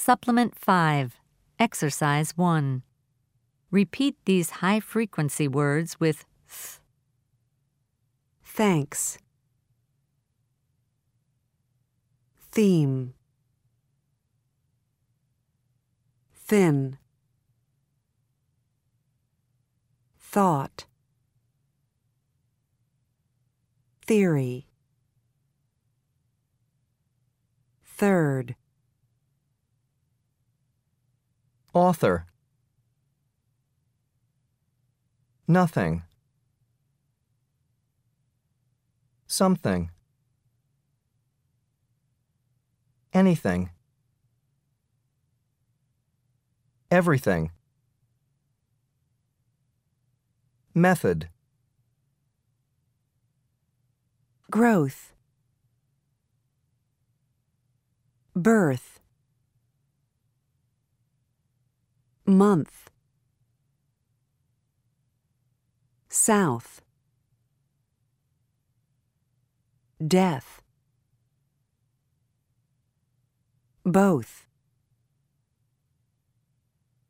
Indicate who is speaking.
Speaker 1: Supplement 5, Exercise 1. Repeat these high-frequency words with th.
Speaker 2: Thanks. Theme. Thin. Thought. Theory. Third.
Speaker 3: Author. Nothing. Something. Anything. Everything. Method.
Speaker 2: Growth. Birth. Month. South. Death. Both.